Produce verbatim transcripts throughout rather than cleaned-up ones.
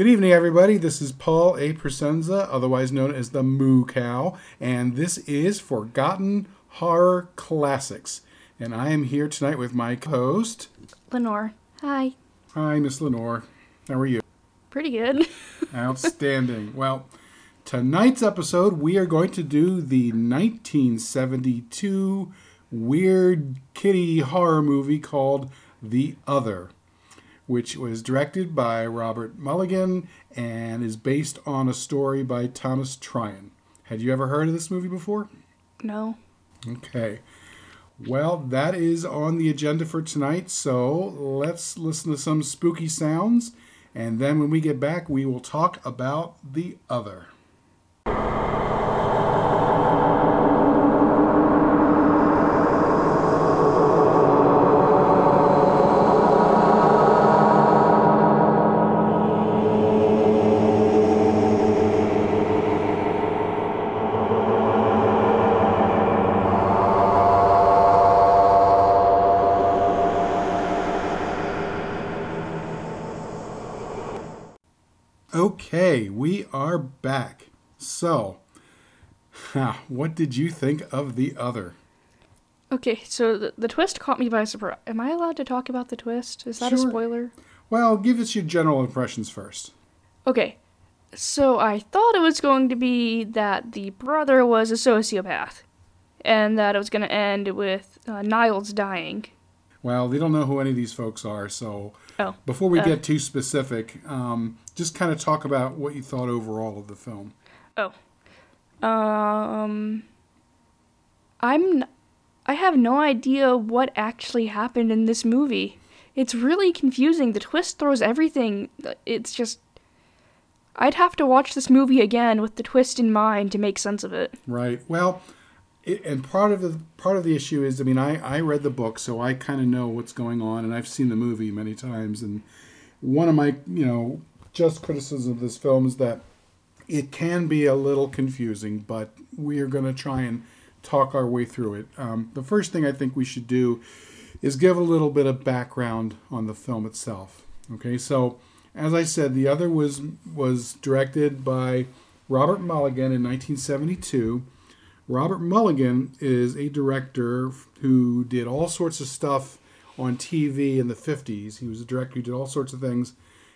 Good evening, everybody. This is Paul A. Presenza, otherwise known as the Moo Cow, and this is Forgotten Horror Classics. And I am here tonight with my host, Lenore. Hi. Hi, Miss Lenore. How are you? Pretty good. Outstanding. Well, tonight's episode, we are going to do the nineteen seventy-two weird kitty horror movie called The Other, which was directed by Robert Mulligan and is based on a story by Thomas Tryon. Had you ever heard of this movie before? No. Okay. Well, that is on the agenda for tonight, so let's listen to some spooky sounds, and then when we get back, we will talk about The Other. Okay, we are back. So, what did you think of The Other? Okay, so the, the twist caught me by surprise. Am I allowed to talk about the twist? Is that Sure. a spoiler? Well, give us your general impressions first. Okay, so I thought it was going to be that the brother was a sociopath, and that it was going to end with uh, Niles dying. Well, they don't know who any of these folks are, so Oh. before we uh, get too specific, um, just kind of talk about what you thought overall of the film. Oh. Um. I'm. N- I have no idea what actually happened in this movie. It's really confusing. The twist throws everything. It's just. I'd have to watch this movie again with the twist in mind to make sense of it. Right. Well, it, and part of the part of the issue is, I mean, I, I read the book, so I kind of know what's going on, and I've seen the movie many times. And one of my, you know, just criticisms of this film is that it can be a little confusing, but we are going to try and talk our way through it. Um, the first thing I think we should do is give a little bit of background on the film itself. Okay, so as I said, The Other was was directed by Robert Mulligan in nineteen seventy-two. Robert Mulligan is a director who did all sorts of stuff on T V in the fifties. He was a director who did all sorts of things.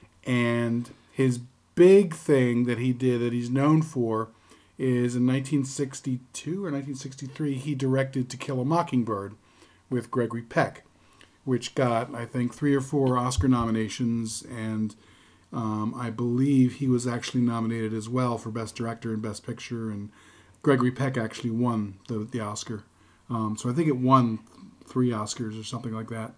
And his big thing that he did that he's known for is in nineteen sixty-two or nineteen sixty-three, he directed To Kill a Mockingbird with Gregory Peck, which got, I think, three or four Oscar nominations. And um, I believe he was actually nominated as well for Best Director and Best Picture. And Gregory Peck actually won the, the Oscar. Um, so I think it won three Oscars or something like that.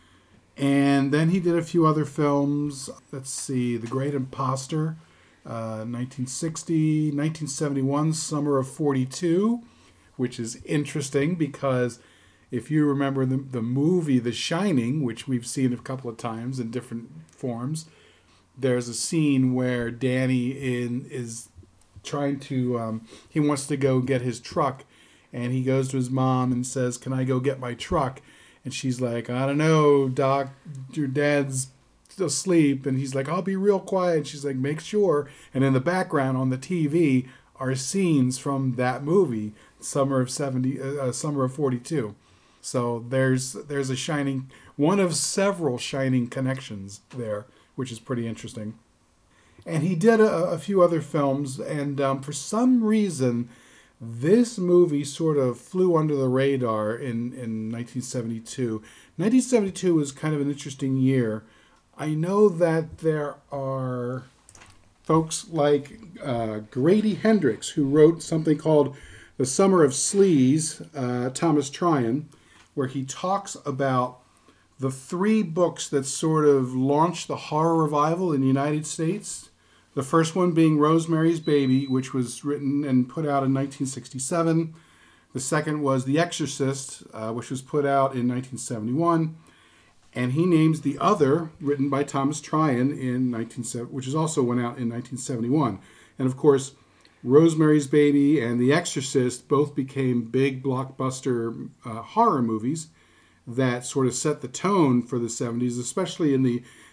And then he did a few other films. Let's see, The Great Imposter, uh, nineteen sixty, nineteen seventy-one, Summer of forty-two, which is interesting because if you remember the, the movie The Shining, which we've seen a couple of times in different forms, there's a scene where Danny in is trying to, um, he wants to go get his truck, and he goes to his mom and says, "Can I go get my truck?" And she's like, "I don't know, Doc, your dad's asleep." And he's like, "I'll be real quiet." And she's like, "Make sure." And in the background on the T V are scenes from that movie, Summer of seventy, uh, Summer of forty-two. So there's there's a Shining, one of several Shining connections there, which is pretty interesting. And he did a, a few other films, and um, for some reason, this movie sort of flew under the radar in, in nineteen seventy-two. nineteen seventy-two was kind of an interesting year. I know that there are folks like uh, Grady Hendrix, who wrote something called The Summer of Sleaze, uh, Thomas Tryon, where he talks about the three books that sort of launched the horror revival in the United States. The first one being Rosemary's Baby, which was written and put out in nineteen sixty-seven. The second was The Exorcist, uh, which was put out in nineteen seventy-one. And he names The Other, written by Thomas Tryon, in nineteen seventy, which is also went out in nineteen seventy-one. And of course, Rosemary's Baby and The Exorcist both became big blockbuster uh, horror movies that sort of set the tone for the seventies, especially in the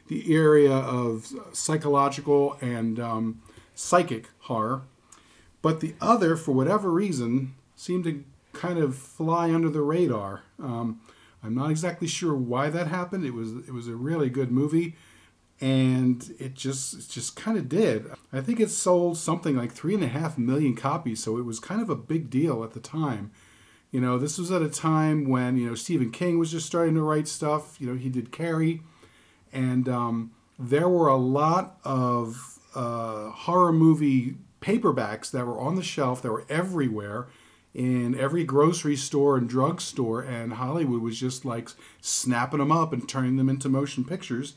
the area of psychological and um, psychic horror. But the other, for whatever reason, seemed to kind of fly under the radar. Um, I'm not exactly sure why that happened. It was it was a really good movie, and it just it just kind of did. I think it sold something like three and a half million copies, so it was kind of a big deal at the time. You know, this was at a time when, you know, Stephen King was just starting to write stuff. You know, he did Carrie, and um, there were a lot of uh, horror movie paperbacks that were on the shelf, that were everywhere, in every grocery store and drugstore, and Hollywood was just like snapping them up and turning them into motion pictures.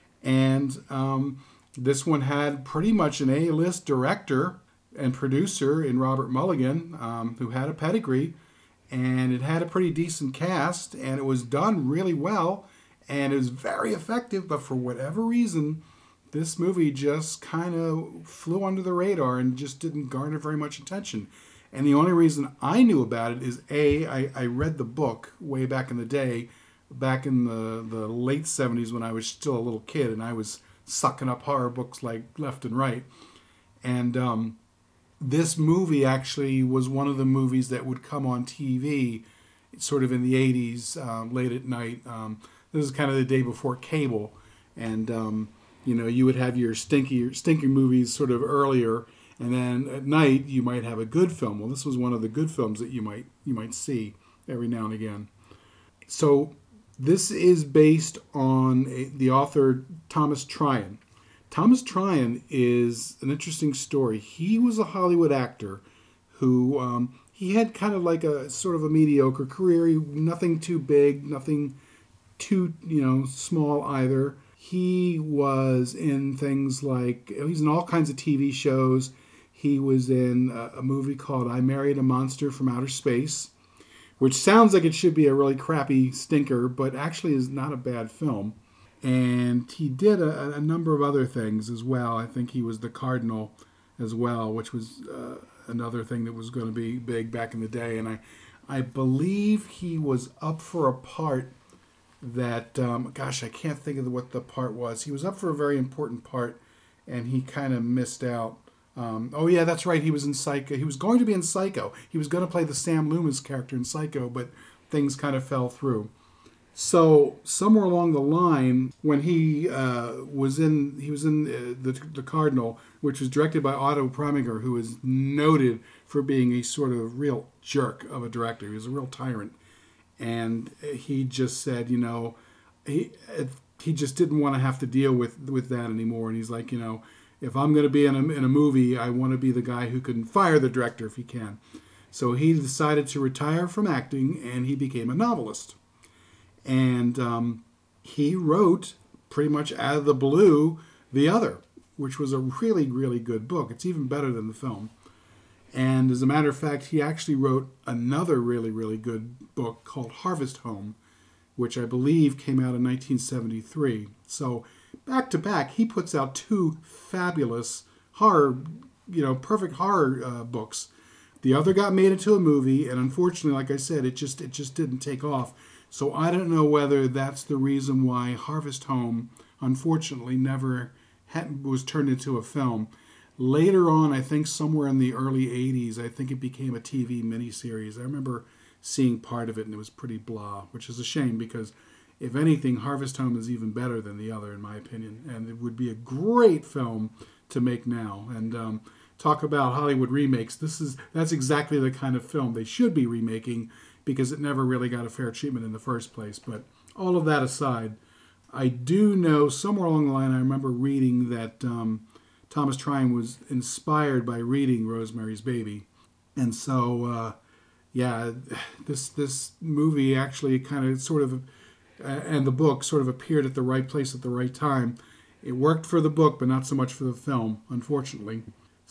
And um, this one had pretty much an A-list director and producer in Robert Mulligan, um, who had a pedigree, and it had a pretty decent cast, and it was done really well, and it was very effective, but for whatever reason, this movie just kind of flew under the radar and just didn't garner very much attention. And the only reason I knew about it is, A, I, I read the book way back in the day, back in the, the late seventies when I was still a little kid, and I was sucking up horror books like left and right. And um, this movie actually was one of the movies that would come on T V sort of in the eighties, um, late at night. Um, this is kind of the day before cable. And, um, you know, you would have your stinky, stinky movies sort of earlier, and then at night you might have a good film. Well, this was one of the good films that you might you might see every now and again. So this is based on a, the author Thomas Tryon. Thomas Tryon is an interesting story. He was a Hollywood actor who um, he had kind of like a sort of a mediocre career. He, nothing too big, nothing too you know small either. He was in things like, he's in all kinds of T V shows. He was in a, a movie called I Married a Monster from Outer Space, which sounds like it should be a really crappy stinker, but actually is not a bad film. And he did a, a number of other things as well. I think he was the Cardinal as well, which was uh, another thing that was going to be big back in the day. And I, I believe he was up for a part that, um, gosh, I can't think of what the part was. He was up for a very important part, and he kind of missed out. Um, oh, yeah, that's right. He was in Psycho. He was going to be in Psycho. He was going to play the Sam Loomis character in Psycho, but things kind of fell through. So somewhere along the line, when he uh, was in, he was in uh, the the Cardinal, which was directed by Otto Preminger, who is noted for being a sort of real jerk of a director. He was a real tyrant. And he just said, you know, he he just didn't want to have to deal with, with that anymore. And he's like, you know, if I'm going to be in a, in a movie, I want to be the guy who can fire the director if he can. So he decided to retire from acting, and he became a novelist. And um, he wrote, pretty much out of the blue, The Other, which was a really, really good book. It's even better than the film. And as a matter of fact, he actually wrote another really, really good book called Harvest Home, which I believe came out in nineteen seventy-three. So back to back, he puts out two fabulous horror, you know, perfect horror uh, books. The Other got made into a movie, and unfortunately, like I said, it just it just didn't take off. So I don't know whether that's the reason why Harvest Home, unfortunately, never had, was turned into a film. Later on, I think somewhere in the early eighties, I think it became a T V miniseries. I remember seeing part of it, and it was pretty blah, which is a shame because, if anything, Harvest Home is even better than The Other, in my opinion. And it would be a great film to make now. And um, talk about Hollywood remakes. This is that's exactly the kind of film they should be remaking because it never really got a fair treatment in the first place. But all of that aside, I do know somewhere along the line I remember reading that Um, Thomas Tryon was inspired by reading Rosemary's Baby. And so, uh, yeah, this this movie actually kind of sort of, uh, and the book sort of appeared at the right place at the right time. It worked for the book, but not so much for the film, unfortunately.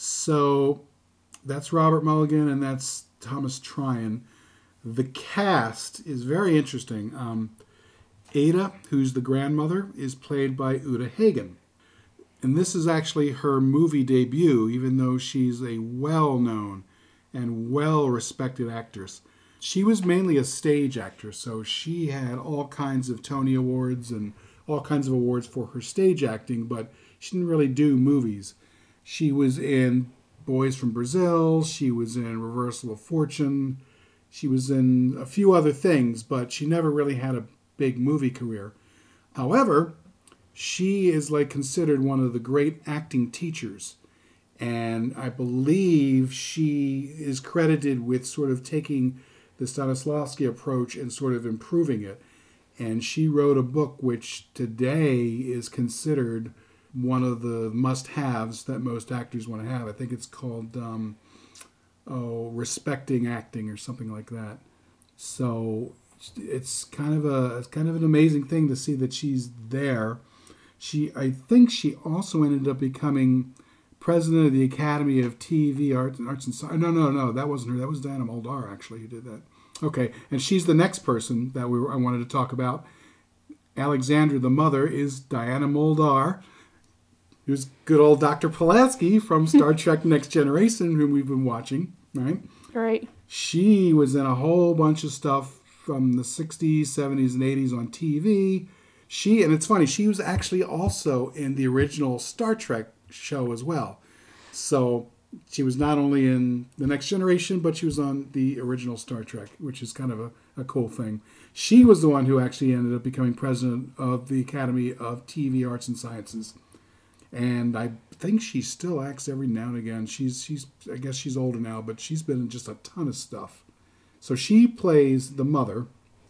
So that's Robert Mulligan and that's Thomas Tryon. The cast is very interesting. Um, Ada, who's the grandmother, is played by Uta Hagen. And this is actually her movie debut, even though she's a well-known and well-respected actress. She was mainly a stage actress, so she had all kinds of Tony Awards and all kinds of awards for her stage acting, but she didn't really do movies. She was in Boys from Brazil. She was in Reversal of Fortune. She was in a few other things, but she never really had a big movie career. However, she is like considered one of the great acting teachers. And I believe she is credited with sort of taking the Stanislavski approach and sort of improving it. And she wrote a book which today is considered one of the must-haves that most actors want to have. I think it's called um, oh, Respecting Acting or something like that. So it's kind of a it's kind of an amazing thing to see that she's there. She I think she also ended up becoming president of the Academy of T V Arts and Arts and Science. No, no, no, that wasn't her. That was Diana Muldaur actually who did that. Okay, and she's the next person that we were, I wanted to talk about. Alexandra, the mother, is Diana Muldaur. Who's good old Doctor Pulaski from Star Trek Next Generation, whom we've been watching, right? Right. She was in a whole bunch of stuff from the sixties, seventies, and eighties on T V. She, and it's funny, she was actually also in the original Star Trek show as well. So she was not only in The Next Generation, but she was on the original Star Trek, which is kind of a, a cool thing. She was the one who actually ended up becoming president of the Academy of T V Arts and Sciences. And I think she still acts every now and again. She's, she's, I guess she's older now, but she's been in just a ton of stuff. So she plays the mother.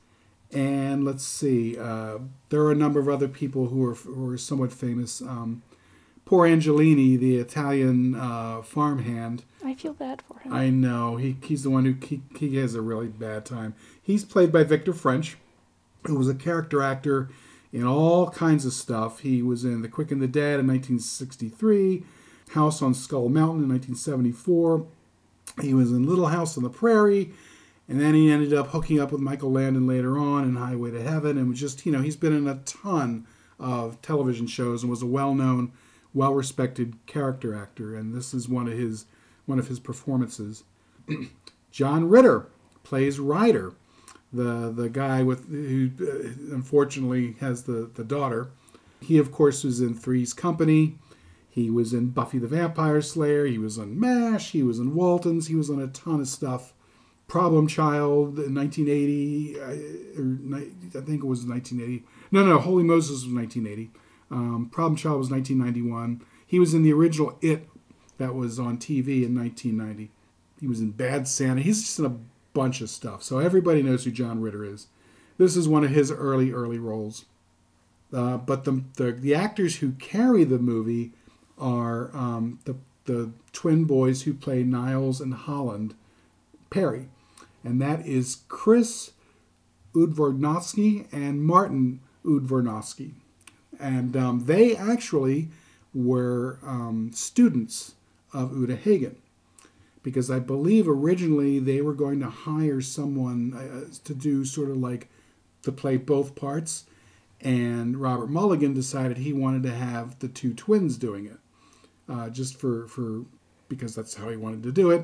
And let's see, uh, there are a number of other people who are, who are somewhat famous. Um, poor Angelini, the Italian uh, farmhand. I feel bad for him. I know. He he's the one who he, he has a really bad time. He's played by Victor French, who was a character actor in all kinds of stuff. He was in The Quick and the Dead in nineteen sixty-three, House on Skull Mountain in nineteen seventy-four. He was in Little House on the Prairie, and then he ended up hooking up with Michael Landon later on in Highway to Heaven, and was just, you know, he's been in a ton of television shows and was a well-known, well-respected character actor, and this is one of his one of his performances. John Ritter plays Ryder, the the guy with who uh, unfortunately has the, the daughter. He, of course, was in Three's Company. He was in Buffy the Vampire Slayer. He was on MASH. He was in Waltons. He was on a ton of stuff. Problem Child in nineteen eighty. Uh, or, I think it was nineteen eighty. No, no, Holy Moses was nineteen eighty. Um, Problem Child was nineteen ninety-one. He was in the original It that was on T V in nineteen ninety. He was in Bad Santa. He's just in a bunch of stuff. So everybody knows who John Ritter is. This is one of his early, early roles. Uh, but the, the the actors who carry the movie are um, the the twin boys who play Niles and Holland Perry. And that is Chris Udvornosky and Martin Udvornosky. And um, they actually were um, students of Uta Hagen, because I believe originally they were going to hire someone uh, to do sort of like to play both parts, and Robert Mulligan decided he wanted to have the two twins doing it, uh, just for, for because that's how he wanted to do it.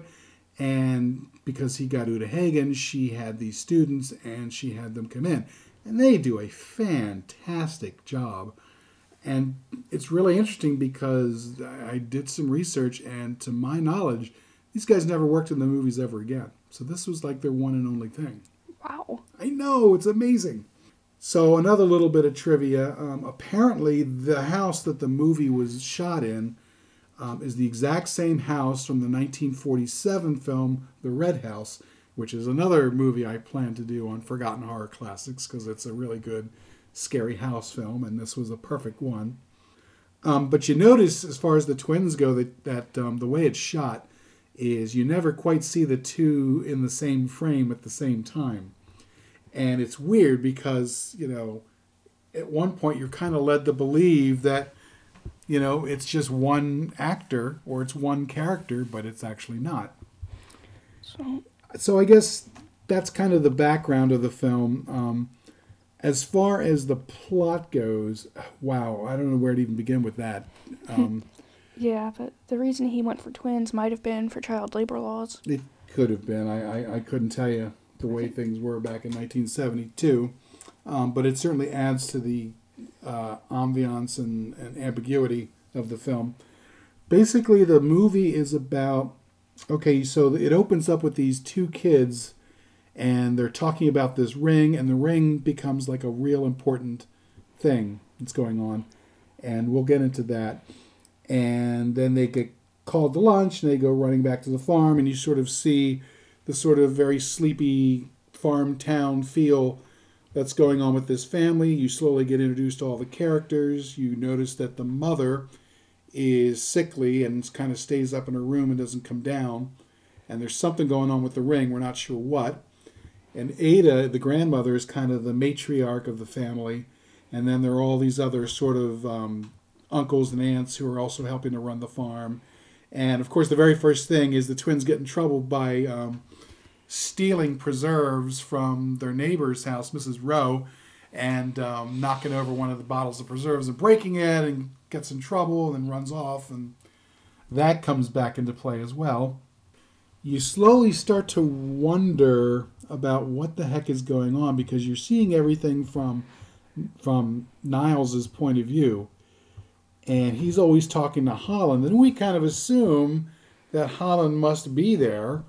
And because he got Uta Hagen, she had these students and she had them come in. And they do a fantastic job. And it's really interesting because I did some research, and to my knowledge, these guys never worked in the movies ever again. So this was like their one and only thing. Wow. I know, it's amazing. So another little bit of trivia. Um, apparently, the house that the movie was shot in um, is the exact same house from the nineteen forty-seven film, The Red House, which is another movie I plan to do on Forgotten Horror Classics because it's a really good scary house film, and this was a perfect one. Um, but you notice, as far as the twins go, that, that um, the way it's shot is you never quite see the two in the same frame at the same time. And it's weird because, you know, at one point you're kind of led to believe that, you know, it's just one actor or it's one character, but it's actually not. So, so I guess that's kind of the background of the film. Um, as far as the plot goes, wow, I don't know where to even begin with that. Um, yeah, but the reason he went for twins might have been for child labor laws. It could have been. I, I, I couldn't tell you the way things were back in nineteen seventy-two. Um, but it certainly adds to the uh, ambiance and, and ambiguity of the film. Basically, the movie is about, okay, so it opens up with these two kids, and they're talking about this ring, and the ring becomes like a real important thing that's going on. And we'll get into that. And then they get called to lunch, and they go running back to the farm, and you sort of see the sort of very sleepy farm town feel that's going on with this family. You slowly get introduced to all the characters. You notice that the mother is sickly and kind of stays up in her room and doesn't come down. And there's something going on with the ring. We're not sure what. And Ada, the grandmother, is kind of the matriarch of the family. And then there are all these other sort of um, uncles and aunts who are also helping to run the farm. And, of course, the very first thing is the twins get in trouble by um, stealing preserves from their neighbor's house, Missus Rowe, and um, knocking over one of the bottles of preserves and breaking it, and gets in trouble and then runs off. And that comes back into play as well. You slowly start to wonder about what the heck is going on, because you're seeing everything from from Niles' point of view. And he's always talking to Holland, and we kind of assume that Holland must be there,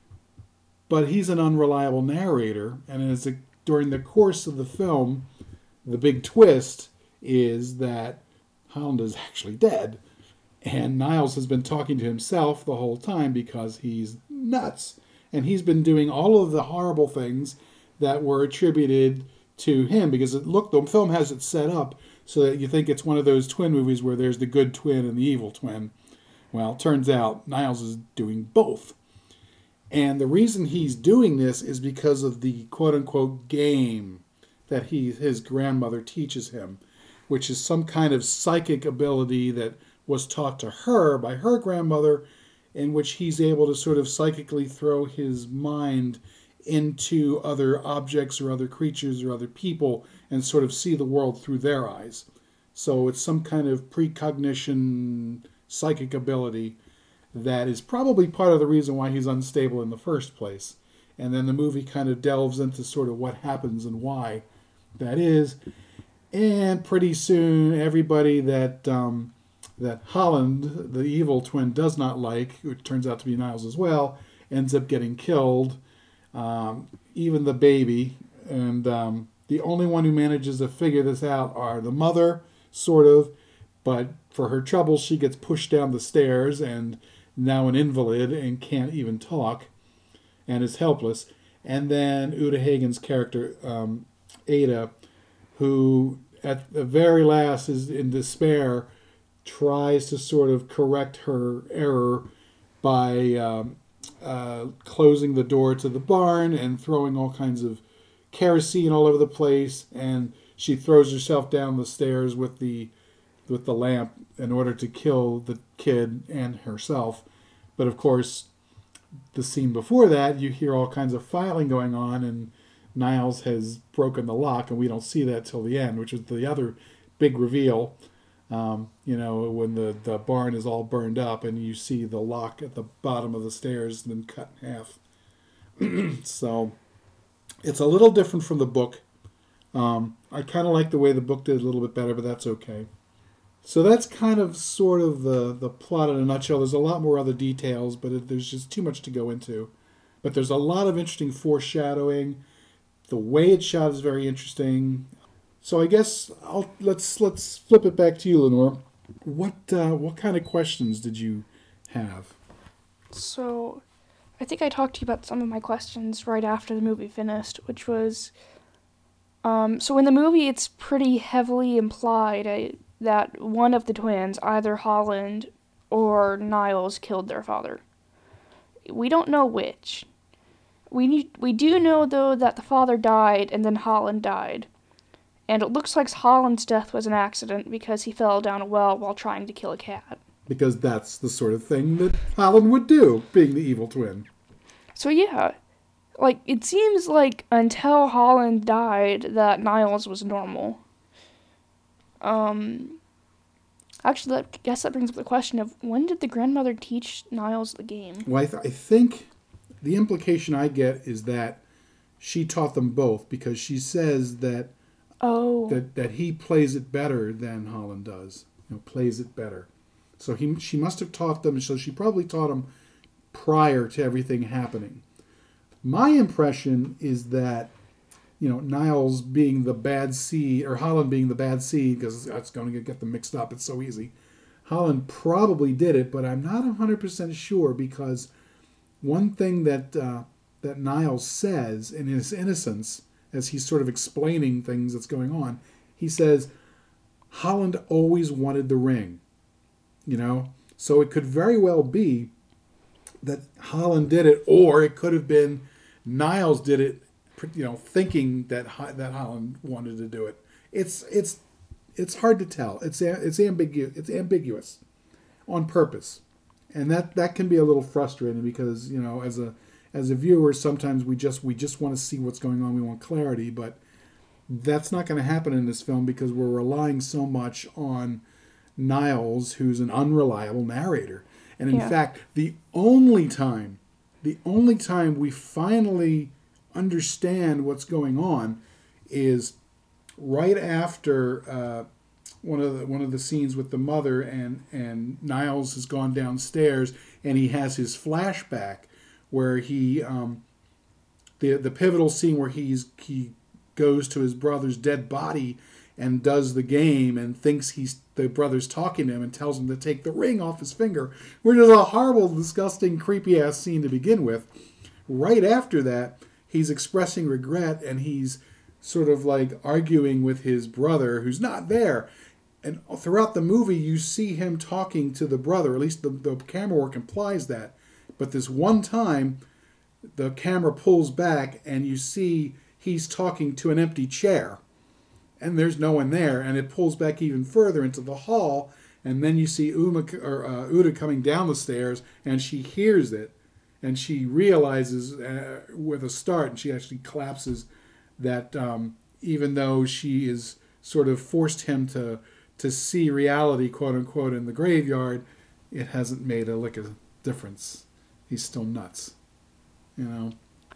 but he's an unreliable narrator. And as a, during the course of the film, the big twist is that Holland is actually dead, and Niles has been talking to himself the whole time because he's nuts, and he's been doing all of the horrible things that were attributed to him, because it look the film has it set up so that you think it's one of those twin movies where there's the good twin and the evil twin. Well, it turns out Niles is doing both. And the reason he's doing this is because of the quote-unquote game that he his grandmother teaches him, which is some kind of psychic ability that was taught to her by her grandmother, in which he's able to sort of psychically throw his mind into other objects or other creatures or other people and sort of see the world through their eyes. So it's some kind of precognition psychic ability that is probably part of the reason why he's unstable in the first place. And then the movie kind of delves into sort of what happens and why that is. And pretty soon everybody that um, that Holland, the evil twin, does not like, which turns out to be Niles as well, ends up getting killed. Um, even the baby. And um, the only one who manages to figure this out are the mother, sort of. But for her troubles, she gets pushed down the stairs and now an invalid and can't even talk and is helpless. And then Uta Hagen's character, um, Ada, who at the very last is in despair, tries to sort of correct her error by um, uh, closing the door to the barn and throwing all kinds of kerosene all over the place. And she throws herself down the stairs with the with the lamp in order to kill the kid and herself. But of course, the scene before that, you hear all kinds of filing going on, and Niles has broken the lock, and we don't see that till the end, which is the other big reveal. Um, you know, when the, the barn is all burned up, and you see the lock at the bottom of the stairs been cut in half. So it's a little different from the book. Um, I kind of like the way the book did a little bit better, but that's okay. So that's kind of sort of the, the plot in a nutshell. There's a lot more other details, but it, there's just too much to go into. But there's a lot of interesting foreshadowing. The way it's shot is very interesting. So I guess I'll let's let's flip it back to you, Lenore. What uh, what kind of questions did you have? So, I think I talked to you about some of my questions right after the movie finished, which was, um, so in the movie it's pretty heavily implied uh, that one of the twins, either Holland or Niles, killed their father. We don't know which. We need, we do know, though, that the father died and then Holland died. And it looks like Holland's death was an accident because he fell down a well while trying to kill a cat. Because that's the sort of thing that Holland would do, being the evil twin. So yeah, like, it seems like until Holland died that Niles was normal. Um, actually, I guess that brings up the question of when did the grandmother teach Niles the game? Well, I, th- I think the implication I get is that she taught them both, because she says that Oh. That that he plays it better than Holland does. You know, plays it better. So he she must have taught them. So she probably taught him prior to everything happening. My impression is that, you know, Niles being the bad seed, or Holland being the bad seed, because that's going to get them mixed up. It's so easy. Holland probably did it, but I'm not one hundred percent sure, because one thing that uh, that Niles says in his innocence, as he's sort of explaining things that's going on, he says, Holland always wanted the ring, you know? So it could very well be that Holland did it, or it could have been Niles did it, you know, thinking that that Holland wanted to do it. It's it's it's hard to tell. It's it's ambiguous. It's ambiguous on purpose, and that that can be a little frustrating, because, you know, as a as a viewer, sometimes we just we just want to see what's going on. We want clarity, but that's not going to happen in this film, because we're relying so much on Niles, who's an unreliable narrator. And in Yeah. fact, the only time, the only time we finally understand what's going on is right after uh, one of the one of the scenes with the mother, and and Niles has gone downstairs, and he has his flashback where he um, the the pivotal scene where he's he goes to his brother's dead body and does the game, and thinks he's the brother's talking to him and tells him to take the ring off his finger, which is a horrible, disgusting, creepy ass scene to begin with. Right after that, he's expressing regret, and he's sort of like arguing with his brother, who's not there. And throughout the movie, you see him talking to the brother. At least the, the camera work implies that. But this one time, the camera pulls back, and you see he's talking to an empty chair. And there's no one there, and it pulls back even further into the hall, and then you see Uma or uh, Uda coming down the stairs, and she hears it, and she realizes uh, with a start, and she actually collapses, that um, even though she is sort of forced him to to see reality, quote unquote, in the graveyard, it hasn't made a lick of difference. He's still nuts, you know.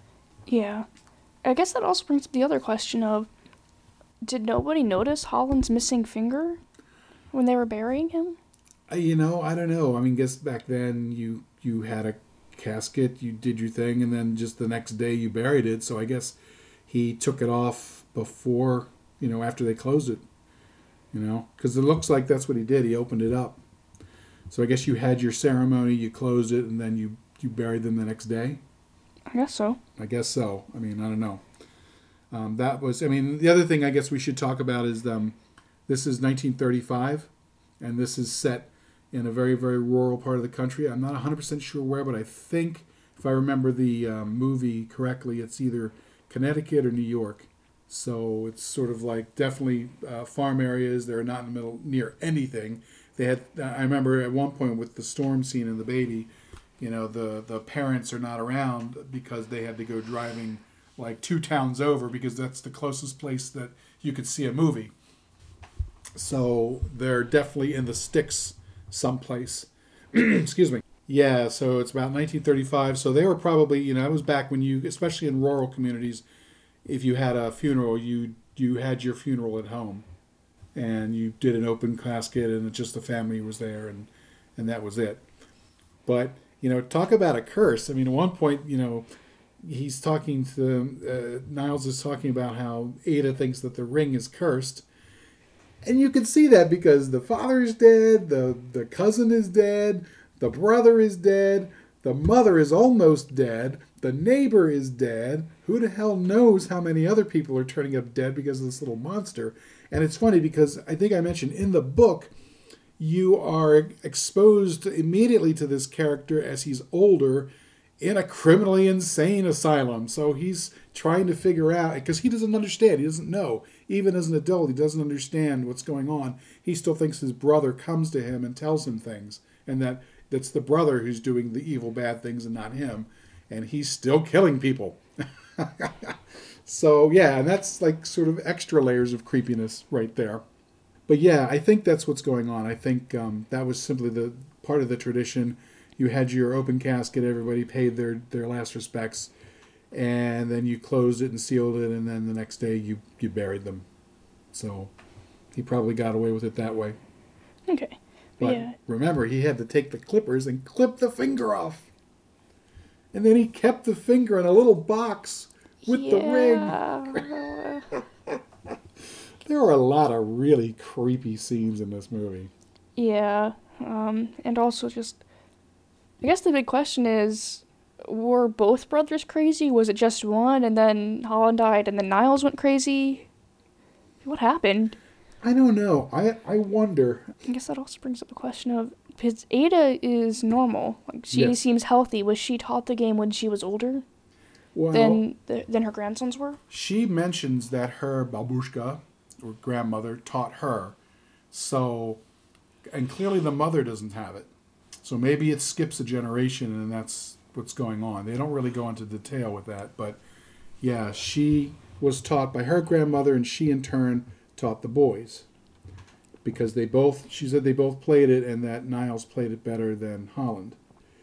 Yeah. I guess that also brings up the other question of, did nobody notice Holland's missing finger when they were burying him? Uh, You know, I don't know. I mean, guess back then you you had a casket, you did your thing, and then just the next day you buried it. So I guess he took it off before, you know, after they closed it. You know, because it looks like that's what he did. He opened it up. So I guess you had your ceremony, you closed it, and then you you buried them the next day. I guess so. I guess so. I mean, I don't know. Um, that was, I mean, the other thing I guess we should talk about is um, this is nineteen thirty-five, and this is set in a very, very rural part of the country. I'm not one hundred percent sure where, but I think, if I remember the um, movie correctly, it's either Connecticut or New York. So it's sort of like definitely uh, farm areas. They're not in the middle near anything. They had, I remember at one point with the storm scene and the baby, you know, the, the parents are not around because they had to go driving like two towns over, because that's the closest place that you could see a movie. So they're definitely in the sticks someplace. Excuse me. Yeah, so it's about nineteen thirty-five. So they were probably, you know, that was back when you, especially in rural communities, if you had a funeral, you you had your funeral at home, and you did an open casket, and just the family was there, and and that was it. But, you know, talk about a curse. I mean, at one point, you know, he's talking to, uh, Niles is talking about how Ada thinks that the ring is cursed. And you can see that because the father is dead, the, the cousin is dead, the brother is dead, the mother is almost dead, the neighbor is dead. Who the hell knows how many other people are turning up dead because of this little monster? And it's funny because I think I mentioned in the book, you are exposed immediately to this character as he's older in a criminally insane asylum. So he's trying to figure out, because he doesn't understand, he doesn't know. Even as an adult, he doesn't understand what's going on. He still thinks his brother comes to him and tells him things, and that that's the brother who's doing the evil, bad things and not him. And he's still killing people. So, yeah, and that's like sort of extra layers of creepiness right there. But yeah, I think that's what's going on. I think um, that was simply the part of the tradition. You had your open casket, everybody paid their, their last respects, and then you closed it and sealed it, and then the next day you, you buried them. So he probably got away with it that way. Okay. But Yeah. remember, he had to take the clippers and clip the finger off. And then he kept the finger in a little box with yeah. the ring. There are a lot of really creepy scenes in this movie. Yeah. Um, and also just, I guess the big question is, were both brothers crazy? Was it just one, and then Holland died, and then Niles went crazy? What happened? I don't know. I I wonder. I guess that also brings up the question of, because Ada is normal. Like, she Yes. seems healthy. Was she taught the game when she was older Well, than th- than her grandsons were? she mentions that her babushka, or grandmother, taught her. So, and clearly the mother doesn't have it. So maybe it skips a generation and that's what's going on. They don't really go into detail with that. But yeah, she was taught by her grandmother and she in turn taught the boys. Because they both, she said they both played it and that Niles played it better than Holland.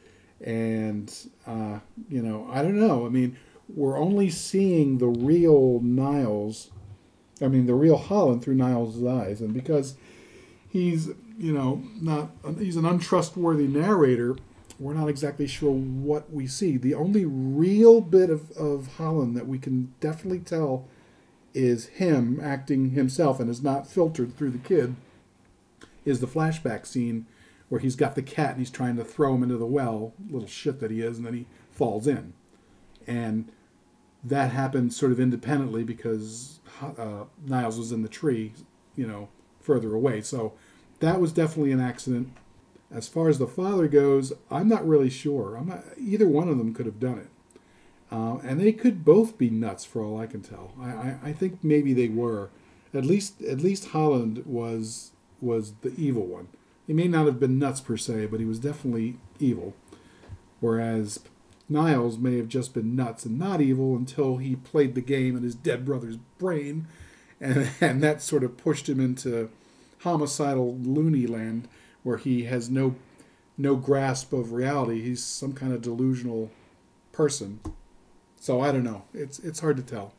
And, uh, you know, I don't know. I mean, we're only seeing the real Niles, I mean, the real Holland through Niles' eyes. And because he's, you know, not, he's an untrustworthy narrator, we're not exactly sure what we see. The only real bit of, of Holland that we can definitely tell is him acting himself and is not filtered through the kid, is the flashback scene where he's got the cat and he's trying to throw him into the well, little shit that he is, and then he falls in. And that happened sort of independently because uh, Niles was in the tree, you know, further away. So that was definitely an accident. As far as the father goes, I'm not really sure. I'm not, either one of them could have done it. Uh, and they could both be nuts for all I can tell. I, I, I think maybe they were. At least at least Holland was was the evil one. He may not have been nuts per se, but he was definitely evil. Whereas Niles may have just been nuts and not evil until he played the game in his dead brother's brain, and, and that sort of pushed him into homicidal loony land where he has no no grasp of reality. He's some kind of delusional person. So I don't know. It's it's hard to tell.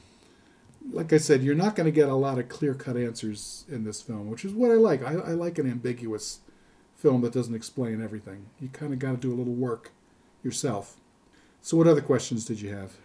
Like I said, you're not going to get a lot of clear-cut answers in this film, which is what I like. I, I like an ambiguous film that doesn't explain everything. You kind of got to do a little work yourself. So what other questions did you have?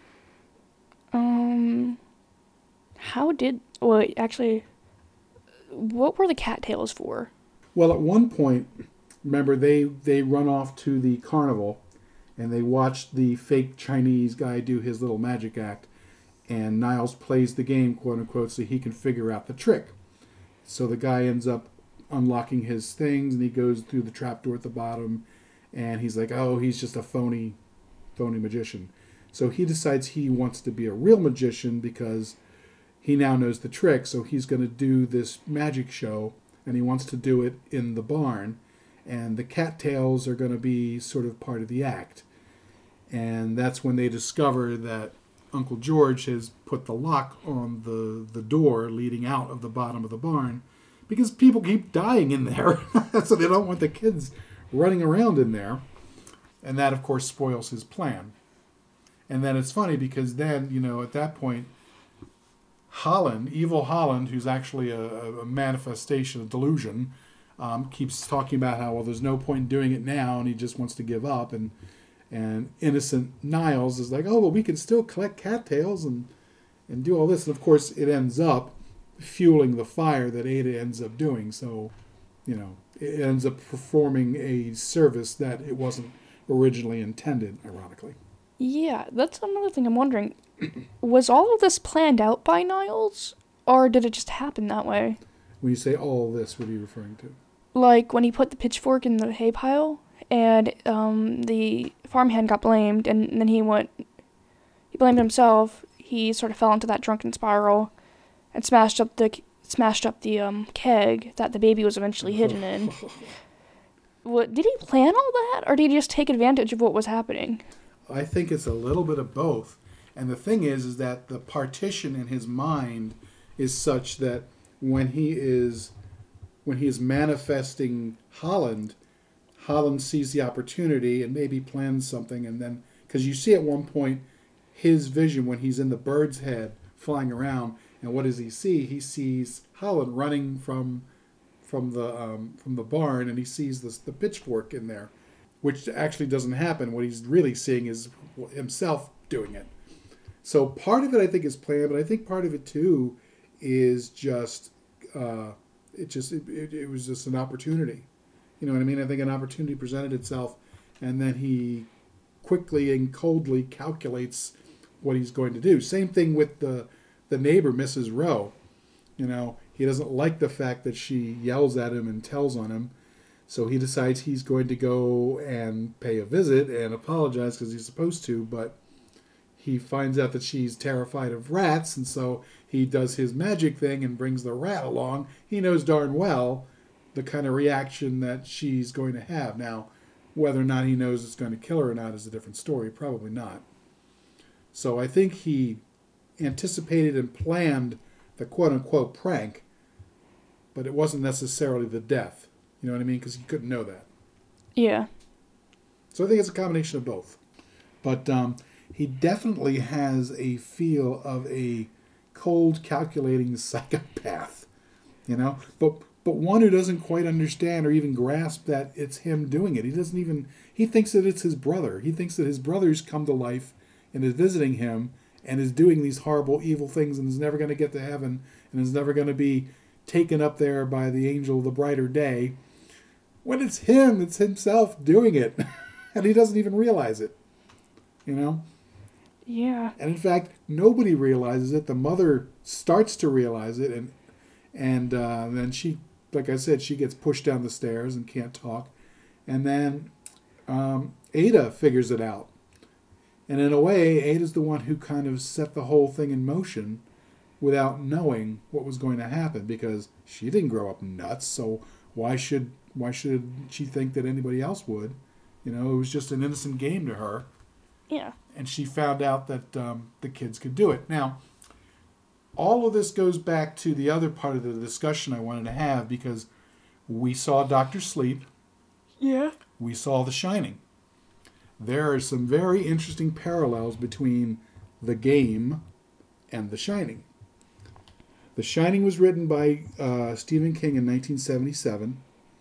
Um, how did, well, actually, what were the cattails for? Well, at one point, remember, they, they run off to the carnival, and they watch the fake Chinese guy do his little magic act, and Niles plays the game, quote-unquote, so he can figure out the trick. So the guy ends up unlocking his things, and he goes through the trapdoor at the bottom, and he's like, oh, he's just a phony, phony magician. So he decides he wants to be a real magician because he now knows the trick, so he's going to do this magic show, and he wants to do it in the barn, and the cattails are going to be sort of part of the act. And that's when they discover that Uncle George has put the lock on the, the door leading out of the bottom of the barn because people keep dying in there. So they don't want the kids running around in there. And that, of course, spoils his plan. And then it's funny because then, you know, at that point, Holland, evil Holland, who's actually a, a manifestation of delusion, um, keeps talking about how, well, there's no point in doing it now, and he just wants to give up. And and innocent Niles is like, oh, well, we can still collect cattails and, and do all this. And, of course, it ends up fueling the fire that Ada ends up doing. So, you know, it ends up performing a service that it wasn't originally intended, ironically. Yeah, that's another thing I'm wondering. Was all of this planned out by Niles, or did it just happen that way? When you say all this, what are you referring to? Like when he put the pitchfork in the hay pile, and um, the farmhand got blamed, and then he went, he blamed himself. He sort of fell into that drunken spiral, and smashed up the smashed up the um, keg that the baby was eventually hidden in. What, did he plan all that, or did he just take advantage of what was happening? I think it's a little bit of both. And the thing is, is that the partition in his mind is such that when he is, when he is manifesting Holland, Holland sees the opportunity and maybe plans something, and then, because you see at one point his vision when he's in the bird's head flying around, And what does he see? He sees Holland running from from the um, from the barn, and he sees this, the pitchfork in there, which actually doesn't happen. What he's really seeing is himself doing it. So part of it, I think, is planned, but I think part of it too is just uh, it just it, it, it was just an opportunity. You know what I mean? I think an opportunity presented itself, and then he quickly and coldly calculates what he's going to do. Same thing with the the neighbor, Missus Rowe. You know, he doesn't like the fact that she yells at him and tells on him, so he decides he's going to go and pay a visit and apologize because he's supposed to, but he finds out that she's terrified of rats, and so he does his magic thing and brings the rat along. He knows darn well the kind of reaction that she's going to have. Now, whether or not he knows it's going to kill her or not is a different story. Probably not. So I think he anticipated and planned the quote-unquote prank, but it wasn't necessarily the death. You know what I mean? Because he couldn't know that. Yeah. So I think it's a combination of both. But um, he definitely has a feel of a cold, calculating psychopath. You know? But but one who doesn't quite understand or even grasp that it's him doing it. He doesn't even... He thinks that it's his brother. He thinks that his brother's come to life and is visiting him and is doing these horrible, evil things and is never going to get to heaven and is never going to be taken up there by the angel of the brighter day. When it's him, it's himself doing it. And he doesn't even realize it. You know? Yeah. And in fact, nobody realizes it. The mother starts to realize it, and and uh, then she, like I said, she gets pushed down the stairs and can't talk. And then um, Ada figures it out. And in a way, Ada's the one who kind of set the whole thing in motion without knowing what was going to happen, because she didn't grow up nuts, so why should why should she think that anybody else would? You know, it was just an innocent game to her. Yeah. And she found out that um, the kids could do it. Now, all of this goes back to the other part of the discussion I wanted to have, because we saw Doctor Sleep. Yeah. We saw The Shining. There are some very interesting parallels between the game and The Shining. The Shining was written by uh, Stephen King in nineteen seventy-seven.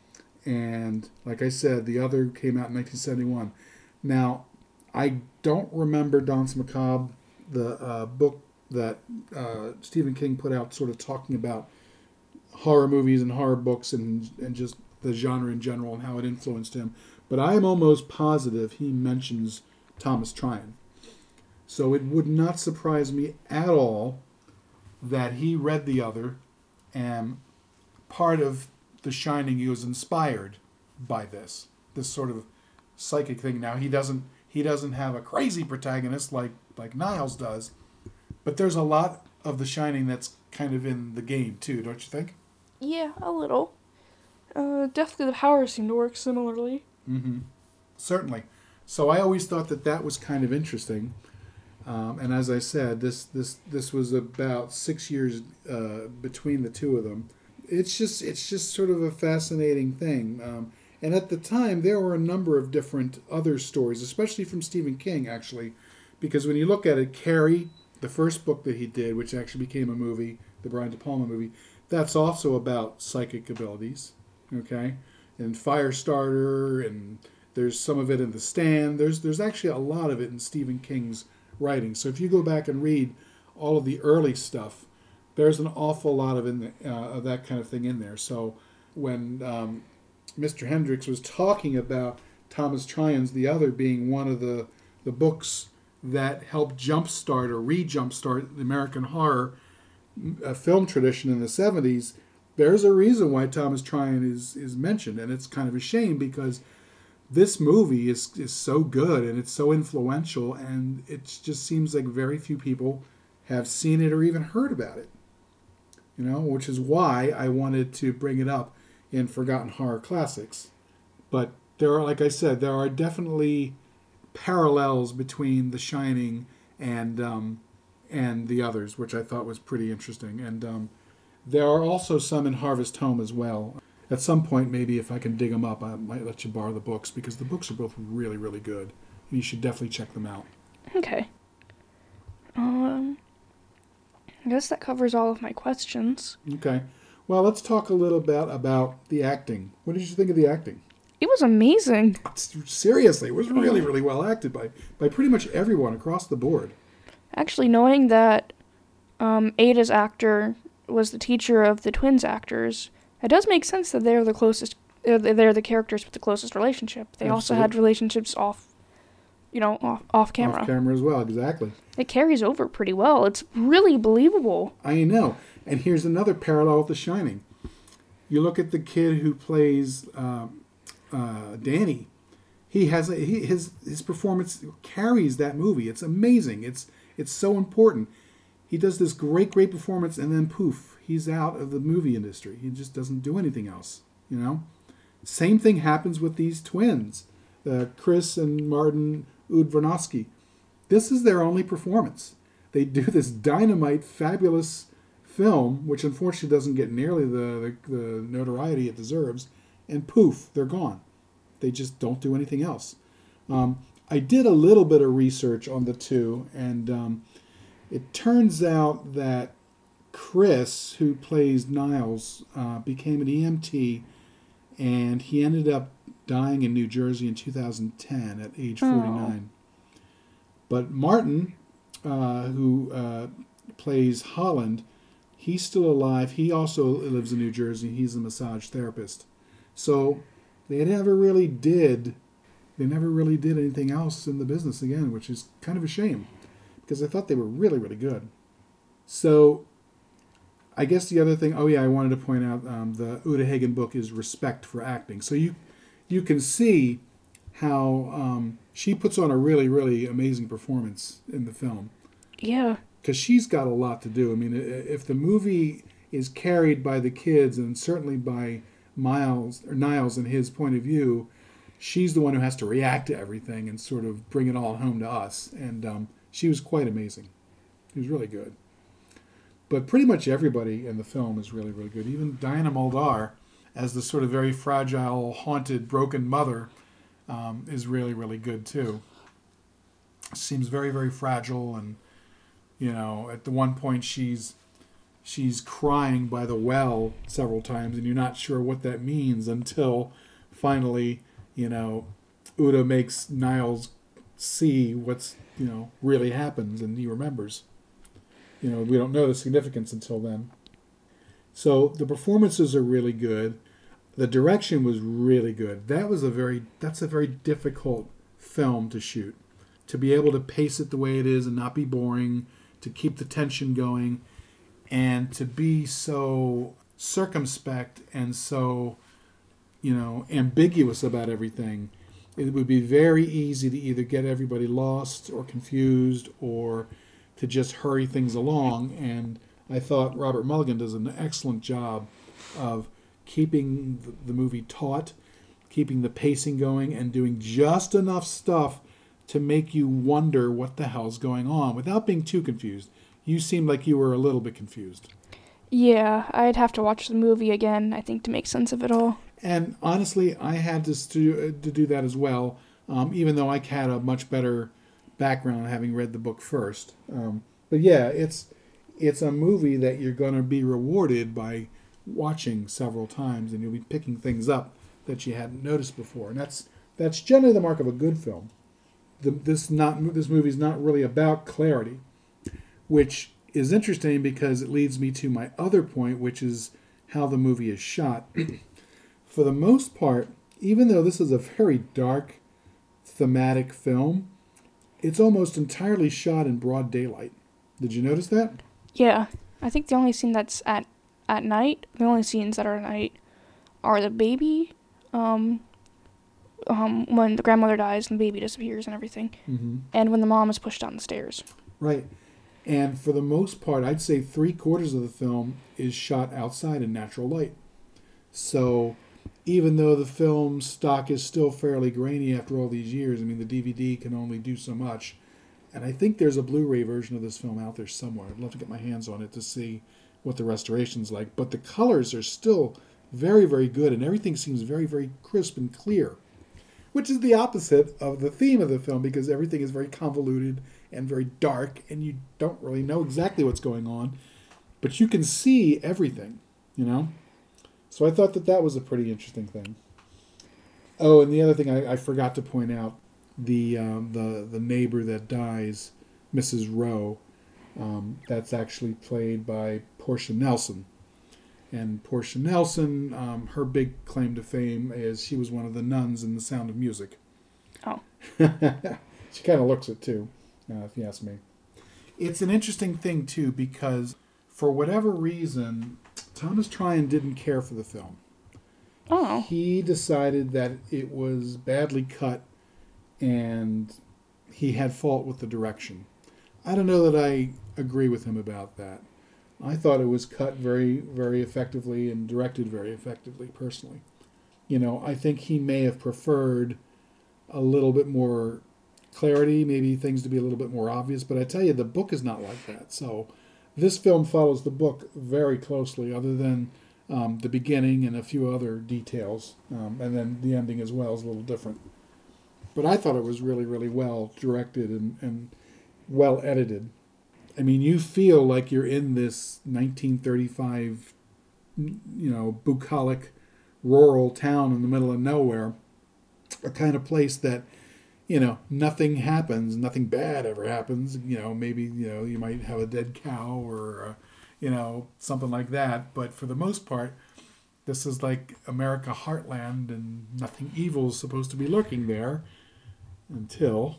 And like I said, the other came out in nineteen seventy-one. Now, I don't remember Danse Macabre, the uh, book that uh, Stephen King put out, sort of talking about horror movies and horror books and and just the genre in general and how it influenced him. But I am almost positive he mentions Thomas Tryon. So it would not surprise me at all that he read the other, and part of The Shining, he was inspired by this, this sort of psychic thing. Now, he doesn't he doesn't have a crazy protagonist like, like Niles does, but there's a lot of The Shining that's kind of in the game too, don't you think? Yeah, a little. Uh, definitely the powers seem to work similarly. Mm-hmm. Certainly. So I always thought that that was kind of interesting. Um, and as I said, this this this was about six years uh, between the two of them. It's just it's just sort of a fascinating thing. Um, and at the time, there were a number of different other stories, especially from Stephen King, actually, because when you look at it, Carrie, the first book that he did, which actually became a movie, the Brian De Palma movie, that's also about psychic abilities. Okay, and Firestarter, and there's some of it in The Stand. There's there's actually a lot of it in Stephen King's writing. So if you go back and read all of the early stuff, there's an awful lot of in the, uh, of that kind of thing in there. So when um, Mister Hendricks was talking about Thomas Tryon's The Other being one of the the books that helped jumpstart or re-jumpstart the American horror uh, film tradition in the seventies, there's a reason why Thomas Tryon is is mentioned, and it's kind of a shame because this movie is is so good and it's so influential, and it just seems like very few people have seen it or even heard about it. You know, which is why I wanted to bring it up in Forgotten Horror Classics. But there are, like I said, there are definitely parallels between The Shining and um, and the others, which I thought was pretty interesting. And um, there are also some in Harvest Home as well. At some point, maybe if I can dig them up, I might let you borrow the books, because the books are both really, really good. And you should definitely check them out. Okay. Um. I guess that covers all of my questions. Okay. Well, let's talk a little bit about the acting. What did you think of the acting? It was amazing. Seriously, it was really, really well acted by, by pretty much everyone across the board. Actually, knowing that um, Ada's actor was the teacher of the twins actors, it does make sense that they're the closest. They're they're the characters with the closest relationship. They Absolutely. Also had relationships off, you know, off off camera. Off camera as well, exactly. It carries over pretty well. It's really believable. I know. And here's another parallel with The Shining. You look at the kid who plays uh, uh, Danny. He has a, he, his his performance carries that movie. It's amazing. It's it's so important. He does this great great performance, and then poof, he's out of the movie industry. He just doesn't do anything else. You know. Same thing happens with these twins, uh, Chris and Martin Udvanovsky. This is their only performance. They do this dynamite, fabulous film, which unfortunately doesn't get nearly the, the, the notoriety it deserves, and poof, they're gone. They just don't do anything else. Um, I did a little bit of research on the two, and um, it turns out that Chris, who plays Niles, uh, became an E M T, and he ended up dying in New Jersey in two thousand ten at age forty-nine. Oh. But Martin, uh, who uh, plays Holland, he's still alive. He also lives in New Jersey. He's a massage therapist. So they never really did, they never really did anything else in the business again, which is kind of a shame because I thought they were really, really good. So I guess the other thing, oh yeah, I wanted to point out um, the Uta Hagen book is Respect for Acting. So you you can see how um, she puts on a really, really amazing performance in the film. Yeah. Because she's got a lot to do. I mean, if the movie is carried by the kids and certainly by Miles or Niles and his point of view, she's the one who has to react to everything and sort of bring it all home to us. And um, she was quite amazing. She was really good. But pretty much everybody in the film is really, really good. Even Diana Muldaur, as the sort of very fragile, haunted, broken mother, um, is really, really good too. Seems very, very fragile, and you know, at the one point she's she's crying by the well several times, and you're not sure what that means until finally, you know, Uta makes Niles see what's you know really happens, and he remembers. You know, we don't know the significance until then. So the performances are really good. The direction was really good. That was a very that's a very difficult film to shoot. To be able to pace it the way it is and not be boring, to keep the tension going, and to be so circumspect and so, you know, ambiguous about everything. It would be very easy to either get everybody lost or confused or to just hurry things along, and I thought Robert Mulligan does an excellent job of keeping the movie taut, keeping the pacing going, and doing just enough stuff to make you wonder what the hell's going on without being too confused. You seemed like you were a little bit confused. Yeah, I'd have to watch the movie again, I think, to make sense of it all. And honestly, I had to, stu- to do that as well, um, even though I had a much better background having read the book first. Um, but yeah, it's it's a movie that you're going to be rewarded by watching several times, and you'll be picking things up that you hadn't noticed before. And that's that's generally the mark of a good film. The, this not this movie's not really about clarity, which is interesting because it leads me to my other point, which is how the movie is shot. For the most part, even though this is a very dark, thematic film, it's almost entirely shot in broad daylight. Did you notice that? Yeah. I think the only scene that's at, at night, the only scenes that are at night are the baby, um, um, when the grandmother dies and the baby disappears and everything, mm-hmm. and when the mom is pushed down the stairs. Right. And for the most part, I'd say three quarters of the film is shot outside in natural light. So even though the film stock is still fairly grainy after all these years, I mean, the D V D can only do so much. And I think there's a Blu-ray version of this film out there somewhere. I'd love to get my hands on it to see what the restoration's like. But the colors are still very, very good, and everything seems very, very crisp and clear, which is the opposite of the theme of the film, because everything is very convoluted and very dark, and you don't really know exactly what's going on. but you can see everything, you know? So I thought that that was a pretty interesting thing. Oh, and the other thing I, I forgot to point out, the um, the the neighbor that dies, Missus Rowe, um, that's actually played by Portia Nelson. And Portia Nelson, um, her big claim to fame is she was one of the nuns in The Sound of Music. Oh. She kind of looks it, too, uh, if you ask me. It's an interesting thing, too, because for whatever reason, Thomas Tryon didn't care for the film. Oh. He decided that it was badly cut and he had fault with the direction. I don't know that I agree with him about that. I thought it was cut very, very effectively and directed very effectively, personally. You know, I think he may have preferred a little bit more clarity, maybe things to be a little bit more obvious, but I tell you, the book is not like that. So this film follows the book very closely, other than um, the beginning and a few other details, um, and then the ending as well is a little different. But I thought it was really, really well directed and, and well edited. I mean, you feel like you're in this nineteen thirty-five, you know, bucolic rural town in the middle of nowhere, a kind of place that, you know, nothing happens, nothing bad ever happens. You know, maybe, you know, you might have a dead cow or, uh, you know, something like that. But for the most part, this is like America heartland, and nothing evil is supposed to be lurking there until.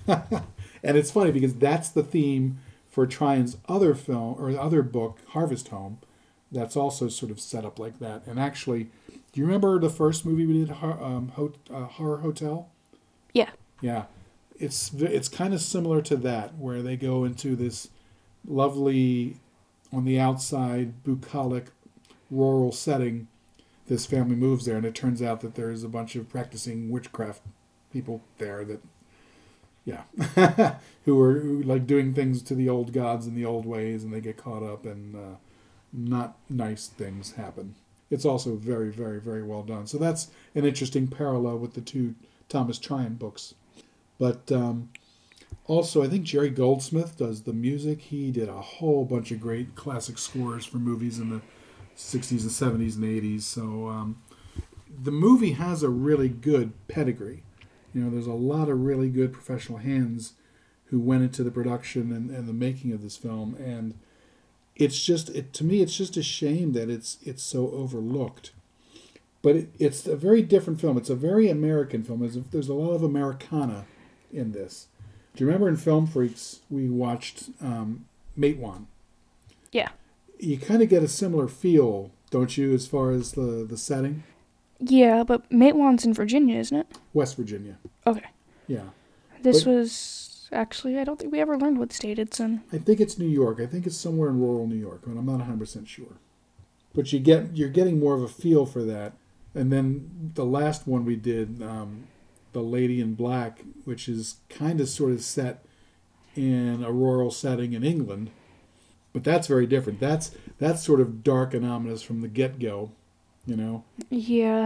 And it's funny because that's the theme for Tryon's other film or other book, Harvest Home, that's also sort of set up like that. And actually, do you remember the first movie we did, um, Ho- uh, Horror Hotel? Yeah. Yeah. It's it's kind of similar to that, where they go into this lovely, on the outside, bucolic, rural setting. This family moves there, and it turns out that there's a bunch of practicing witchcraft people there that, yeah, who are who, like doing things to the old gods in the old ways, and they get caught up, and uh, not nice things happen. It's also very, very, very well done. So that's an interesting parallel with the two Thomas Tryon books. But um, also, I think Jerry Goldsmith does the music. He did a whole bunch of great classic scores for movies in the sixties and seventies and eighties. So um, the movie has a really good pedigree. You know, there's a lot of really good professional hands who went into the production and, and the making of this film, and it's just, it, to me, it's just a shame that it's it's so overlooked. But it, it's a very different film. It's a very American film. There's a, there's a lot of Americana in this. Do you remember in Film Freaks we watched um, Matewan? Yeah. You kind of get a similar feel, don't you, as far as the, the setting? Yeah, but Matewan's in Virginia, isn't it? West Virginia. Okay. Yeah. This But- was, actually, I don't think we ever learned what state it's in. I think it's New York. I think it's somewhere in rural New York, but I'm not one hundred percent sure. But you get, you're getting more of a feel for that. And then the last one we did, um, The Lady in Black, which is kind of sort of set in a rural setting in England. But that's very different. That's that's sort of dark and ominous from the get-go, you know. Yeah.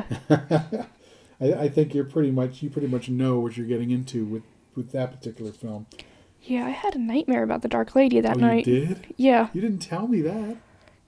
I, I think you're pretty much you pretty much know what you're getting into with, with that particular film. Yeah, I had a nightmare about the Dark Lady that oh, night. you did? Yeah. You didn't tell me that.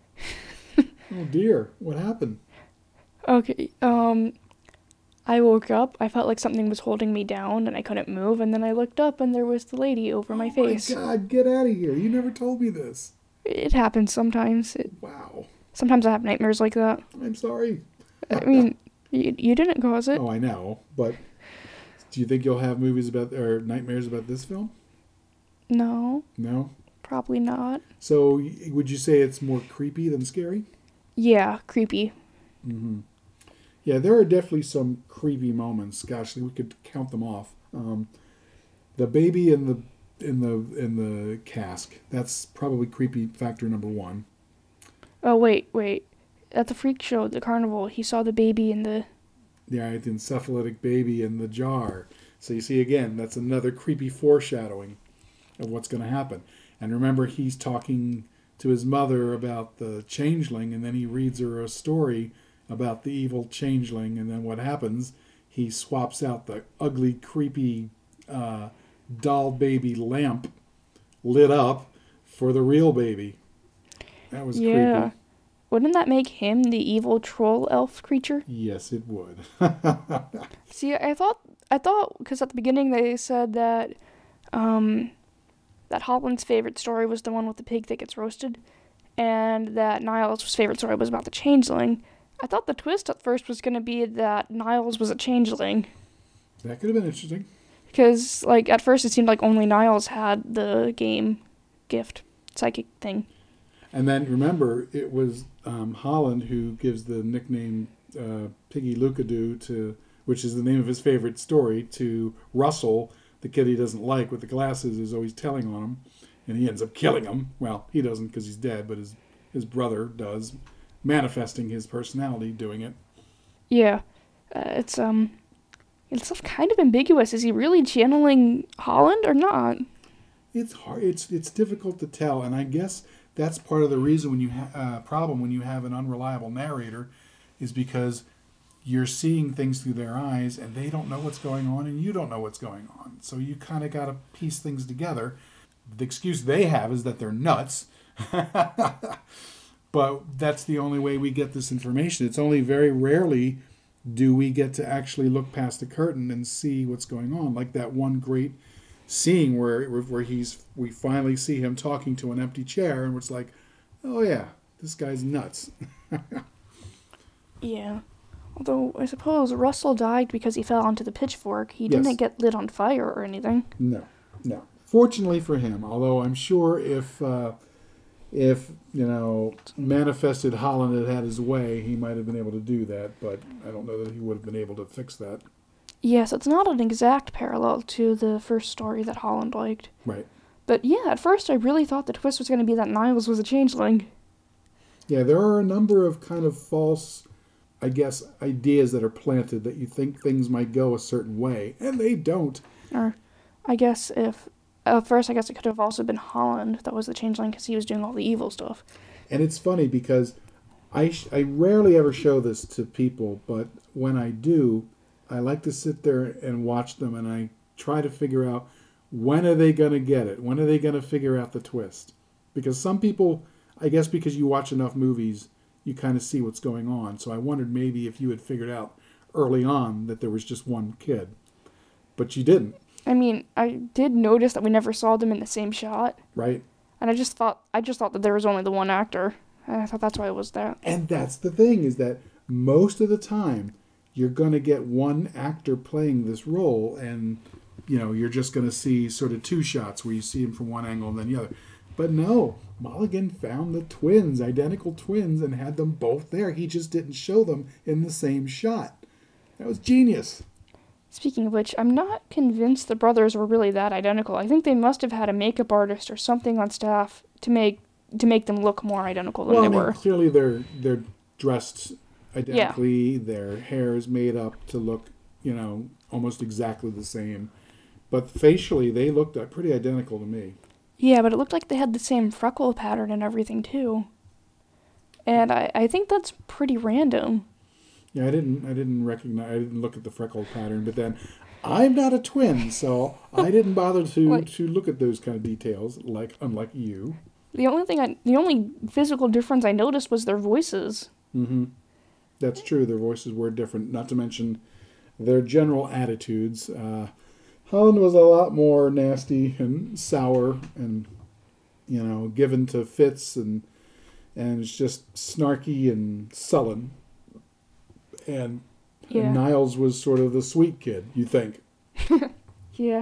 Oh dear, what happened? Okay, um, I woke up, I felt like something was holding me down, and I couldn't move, and then I looked up, and there was the lady over my face. Oh my God, get out of here. You never told me this. It happens sometimes. It, Wow. sometimes I have nightmares like that. I'm sorry. I mean, you, you didn't cause it. Oh, I know, but do you think you'll have movies about, or nightmares about this film? No, No? probably not. So, y- would you say it's more creepy than scary? Yeah, creepy. Mm-hmm. Yeah, there are definitely some creepy moments. Gosh, we could count them off. Um, the baby in the in the in the cask. That's probably creepy factor number one. Oh, wait, wait. At the freak show at the carnival, he saw the baby in the... Yeah, the encephalitic baby in the jar. So you see, again, that's another creepy foreshadowing of what's going to happen. And remember, he's talking to his mother about the changeling, and then he reads her a story about the evil changeling, and then what happens? He swaps out the ugly, creepy uh, doll baby lamp lit up for the real baby. That was Yeah. creepy. Wouldn't that make him the evil troll elf creature? Yes, it would. See, I thought, I thought, because at the beginning they said that, um, that Holland's favorite story was the one with the pig that gets roasted, and that Niles' favorite story was about the changeling. I thought the twist at first was going to be that Niles was a changeling. That could have been interesting. Because, like, at first it seemed like only Niles had the game gift psychic thing. And then remember, it was um, Holland who gives the nickname uh, Piggy Lookadoo to, which is the name of his favorite story, to Russell, the kid he doesn't like with the glasses, is always telling on him, and he ends up killing him. Well, he doesn't because he's dead, but his his brother does, manifesting his personality doing it. Yeah, uh, it's um, it's kind of ambiguous. Is he really channeling Holland or not? It's hard. It's it's difficult to tell, and I guess that's part of the reason when you have a uh, problem when you have an unreliable narrator, is because you're seeing things through their eyes, and they don't know what's going on, and you don't know what's going on. So you kind of got to piece things together. The excuse they have is that they're nuts, but that's the only way we get this information. It's only very rarely do we get to actually look past the curtain and see what's going on, like that one great scene where where he's we finally see him talking to an empty chair, and it's like, oh yeah, this guy's nuts. Yeah. Although I suppose Russell died because he fell onto the pitchfork. He didn't Yes. get lit on fire or anything. No, no. Fortunately for him, although I'm sure if uh, if you know manifested Holland had had his way, he might have been able to do that. But I don't know that he would have been able to fix that. Yes, it's not an exact parallel to the first story that Holland liked. Right. But yeah, at first I really thought the twist was going to be that Niles was a changeling. Yeah, there are a number of kind of false, I guess, ideas that are planted that you think things might go a certain way, and they don't. Or I guess if... At first, I guess it could have also been Holland that was the changeling because he was doing all the evil stuff. And it's funny because I, sh- I rarely ever show this to people, but when I do, I like to sit there and watch them, and I try to figure out when are they going to get it? When are they going to figure out the twist? Because some people, I guess because you watch enough movies, you kind of see what's going on. So I wondered maybe if you had figured out early on that there was just one kid. But you didn't. I mean, I did notice that we never saw them in the same shot. Right. And I just thought I just thought that there was only the one actor. And I thought that's why it was that. And that's the thing, is that most of the time you're going to get one actor playing this role, and you know, you're just going to see sort of two shots where you see him from one angle and then the other. But no, Mulligan found the twins, identical twins, and had them both there. He just didn't show them in the same shot. That was genius. Speaking of which, I'm not convinced the brothers were really that identical. I think they must have had a makeup artist or something on staff to make to make them look more identical than Well, they I mean, were. clearly they're they're dressed identically. Yeah. Their hair is made up to look, you know, almost exactly the same. But facially, they looked pretty identical to me. Yeah, but it looked like they had the same freckle pattern and everything, too. And I, I think that's pretty random. Yeah, I didn't I didn't recognize, I didn't look at the freckle pattern, but then I'm not a twin, so I didn't bother to, like, to look at those kind of details, like unlike you. The only thing I, the only physical difference I noticed was their voices. Mm-hmm. That's true. Their voices were different, not to mention their general attitudes. Uh, Holland was a lot more nasty and sour and, you know, given to fits and and it's just snarky and sullen. And, yeah. and Niles was sort of the sweet kid, you think. Yeah.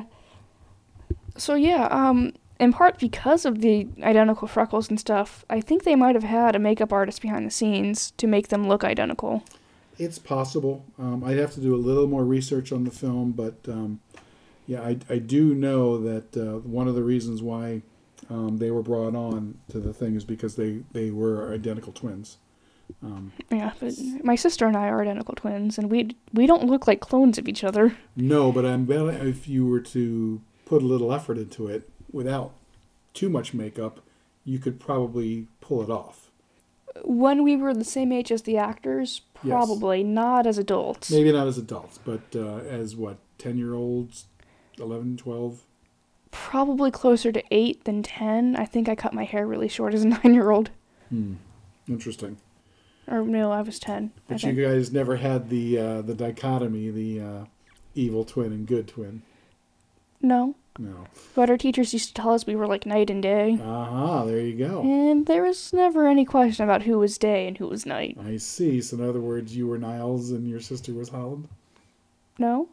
So yeah, um, in part because of the identical freckles and stuff, I think they might have had a makeup artist behind the scenes to make them look identical. It's possible. Um, I'd have to do a little more research on the film, but um, yeah, I, I do know that uh, one of the reasons why um, they were brought on to the thing is because they, they were identical twins. Um, yeah, but my sister and I are identical twins, and we we don't look like clones of each other. No, but I'm betting if you were to put a little effort into it without too much makeup, you could probably pull it off. When we were the same age as the actors, probably, yes. Not as adults. Maybe not as adults, but uh, as what, ten-year-olds, eleven, twelve? Probably closer to eight than ten. I think I cut my hair really short as a nine-year-old. Hmm. Interesting. Or no, I was ten. But you guys never had the uh, the dichotomy, the uh, evil twin and good twin. No. No. But our teachers used to tell us we were like night and day. Aha, there you go. And there was never any question about who was day and who was night. I see. So in other words, you were Niles and your sister was Holland? No.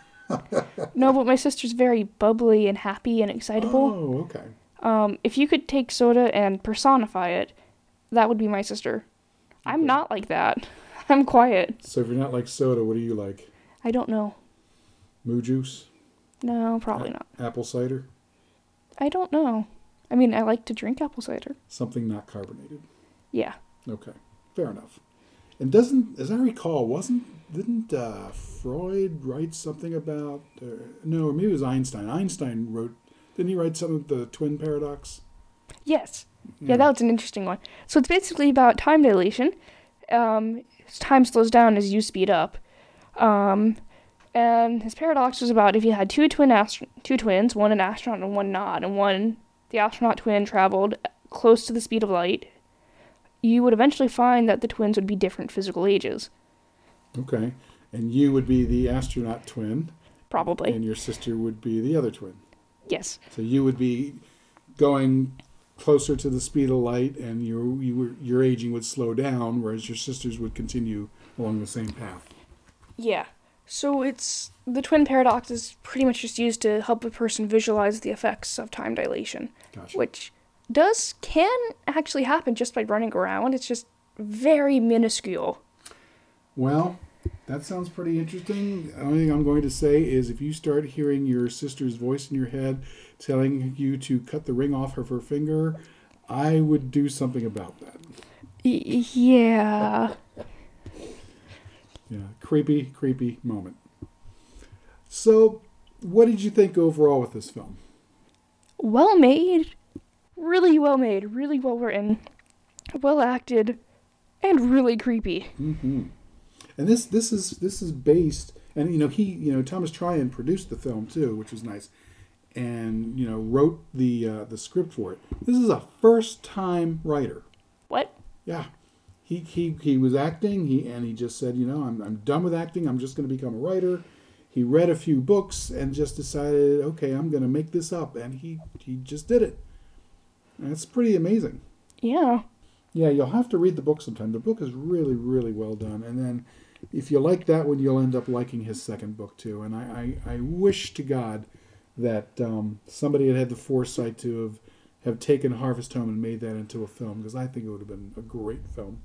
No, but my sister's very bubbly and happy and excitable. Oh, okay. Um, if you could take soda and personify it, that would be my sister. I'm Okay. not like that. I'm quiet. So if you're not like soda, what do you like? I don't know. Moo juice? No, probably A- not. Apple cider? I don't know. I mean, I like to drink apple cider. Something not carbonated. Yeah. Okay, fair enough. And doesn't, as I recall, wasn't didn't uh, Freud write something about? Uh, no, or maybe it was Einstein. Einstein wrote. Didn't he write something with the twin paradox? Yes. Yeah, that was an interesting one. So it's basically about time dilation. Um, as time slows down as you speed up. Um, and his paradox was about if you had two twin astro- two twins, one an astronaut and one not, and one the astronaut twin traveled close to the speed of light, you would eventually find that the twins would be different physical ages. Okay, and you would be the astronaut twin, Probably. and your sister would be the other twin. Yes. So you would be going closer to the speed of light, and your you were, your aging would slow down, whereas your sisters would continue along the same path. Yeah. So it's the twin paradox is pretty much just used to help a person visualize the effects of time dilation, Gotcha. which does can actually happen just by running around. It's just very minuscule. Well, that sounds pretty interesting. The only thing I'm going to say is if you start hearing your sister's voice in your head telling you to cut the ring off of her finger, I would do something about that. Y- yeah. Yeah, creepy, creepy moment. So, what did you think overall with this film? Well made. Really well made. Really well written. Well acted. And really creepy. Mm-hmm. And this this is this is based, and you know he you know Thomas Tryon produced the film too, which was nice, and you know wrote the uh, the script for it. This is a first time writer. What? Yeah, he he he was acting. He and he just said, you know, I'm I'm done with acting. I'm just going to become a writer. He read a few books and just decided, okay, I'm going to make this up, and he he just did it. And it's pretty amazing. Yeah. Yeah, you'll have to read the book sometime. The book is really, really well done. And then if you like that one, you'll end up liking his second book too. And I, I, I wish to God that um, somebody had had the foresight to have, have taken Harvest Home and made that into a film, because I think it would have been a great film.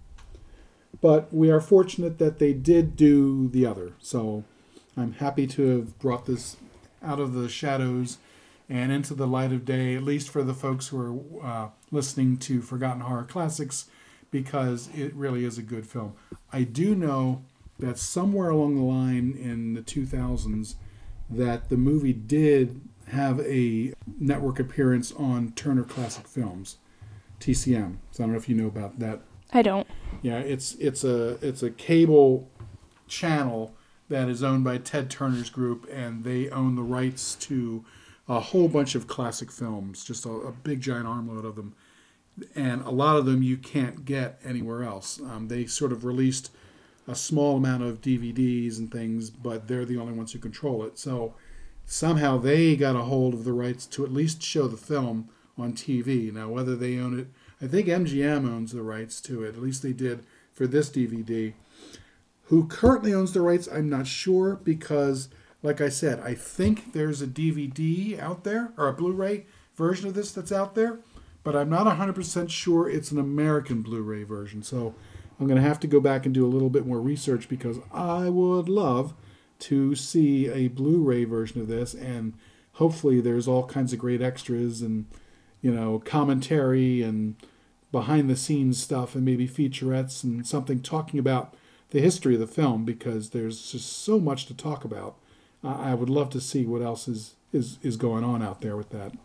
But we are fortunate that they did do the other. So I'm happy to have brought this out of the shadows and into the light of day, at least for the folks who are uh, listening to Forgotten Horror Classics, because it really is a good film. I do know that somewhere along the line in the two thousands that the movie did have a network appearance on Turner Classic Films, T C M. So I don't know if you know about that. I don't. Yeah, it's it's a it's a cable channel that is owned by Ted Turner's group, and they own the rights to a whole bunch of classic films, just a, a big giant armload of them. And a lot of them you can't get anywhere else. Um, they sort of released a small amount of D V Ds and things, but they're the only ones who control it. So somehow they got a hold of the rights to at least show the film on T V. Now, whether they own it, I think M G M owns the rights to it. At least they did for this D V D. Who currently owns the rights, I'm not sure, because like I said, I think there's a D V D out there, or a Blu-ray version of this that's out there, but I'm not one hundred percent sure it's an American Blu-ray version. So I'm going to have to go back and do a little bit more research, because I would love to see a Blu-ray version of this, and hopefully there's all kinds of great extras and, you know, commentary and behind-the-scenes stuff and maybe featurettes and something talking about the history of the film, because there's just so much to talk about. I would love to see what else is, is, is going on out there with that.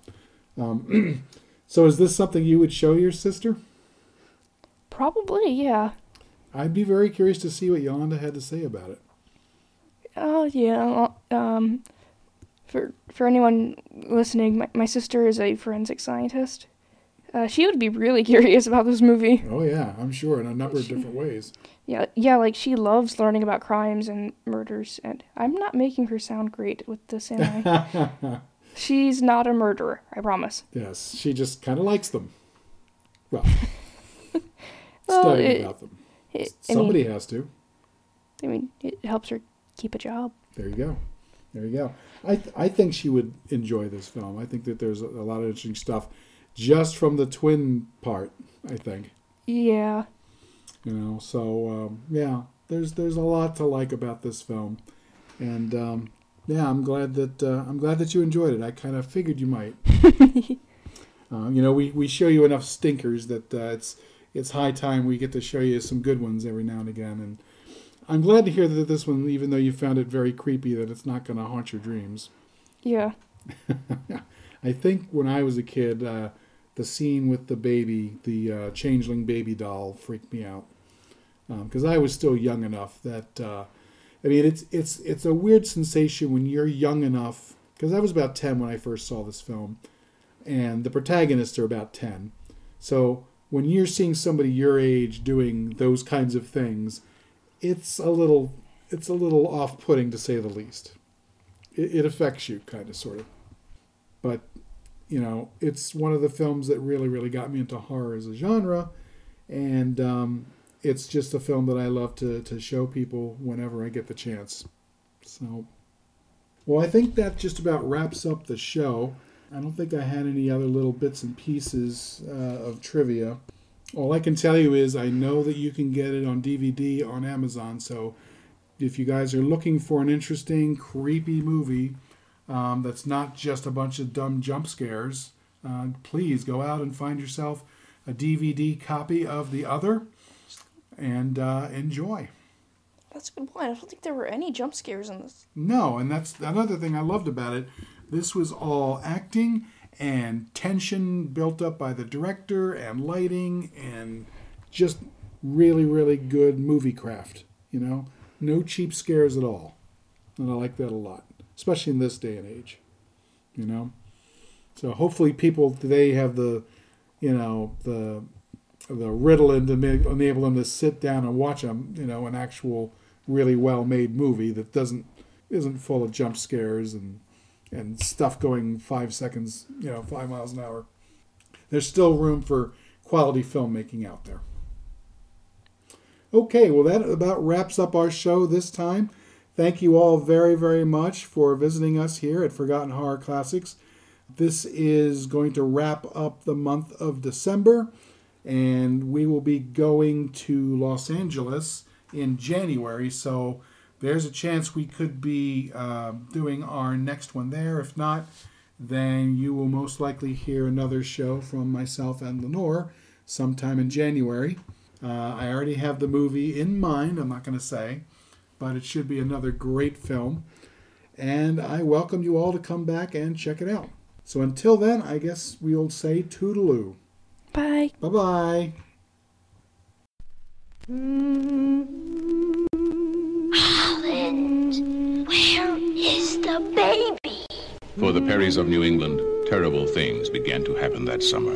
Um, so is this something you would show your sister? Probably, yeah. I'd be very curious to see what Yolanda had to say about it. Oh, yeah. Um, for for anyone listening, my, my sister is a forensic scientist. Uh, she would be really curious about this movie. Oh yeah, I'm sure, in a number of She- different ways. Yeah, yeah, like she loves learning about crimes and murders, and I'm not making her sound great with this, am I? She's not a murderer, I promise. Yes, she just kind of likes them. Well, Well, studying it- about them. It, I Somebody mean, has to. I mean, it helps her keep a job. There you go. There you go. I th- I think she would enjoy this film. I think that there's a, a lot of interesting stuff just from the twin part, I think. Yeah. You know, so um, yeah, there's there's a lot to like about this film. And um, yeah, I'm glad that uh, I'm glad that you enjoyed it. I kind of figured you might. uh, you know, we, we show you enough stinkers that uh, it's it's high time we get to show you some good ones every now and again. And I'm glad to hear that this one, even though you found it very creepy, that it's not going to haunt your dreams. Yeah. I think when I was a kid, uh, the scene with the baby, the uh, changeling baby doll, freaked me out because um, I was still young enough that uh, I mean, it's it's it's a weird sensation when you're young enough. Because I was about ten when I first saw this film, and the protagonists are about ten. So when you're seeing somebody your age doing those kinds of things, it's a little it's a little off-putting to say the least. It, it affects you, kind of, sort of. But you know, it's one of the films that really, really got me into horror as a genre, and um, it's just a film that I love to to show people whenever I get the chance. So, well, I think that just about wraps up the show. I don't think I had any other little bits and pieces uh, of trivia. All I can tell you is I know that you can get it on D V D on Amazon, so if you guys are looking for an interesting, creepy movie um, that's not just a bunch of dumb jump scares, uh, please go out and find yourself a D V D copy of The Other and uh, enjoy. That's a good point. I don't think there were any jump scares in this. No, and that's another thing I loved about it. This was all acting and tension built up by the director and lighting and just really, really good movie craft, you know? No cheap scares at all. And I like that a lot, especially in this day and age, you know? So hopefully people today have the, you know, the the Ritalin to make, enable them to sit down and watch them, you know, an actual really well-made movie that doesn't isn't full of jump scares and and stuff going five seconds, you know, five miles an hour. There's still room for quality filmmaking out there. Okay, well, that about wraps up our show this time. Thank you all very, very much for visiting us here at Forgotten Horror Classics. This is going to wrap up the month of December, and we will be going to Los Angeles in January, so there's a chance we could be uh, doing our next one there. If not, then you will most likely hear another show from myself and Lenore sometime in January. Uh, I already have the movie in mind, I'm not going to say, but it should be another great film. And I welcome you all to come back and check it out. So until then, I guess we'll say toodaloo. Bye. Bye-bye. Holland, where is the baby? For the Perrys of New England, terrible things began to happen that summer.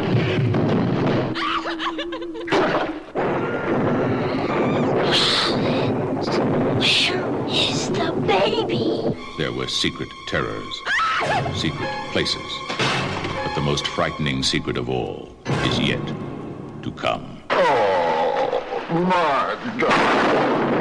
Holland, where is the baby? There were secret terrors, secret places. But the most frightening secret of all is yet to come. Oh, my God.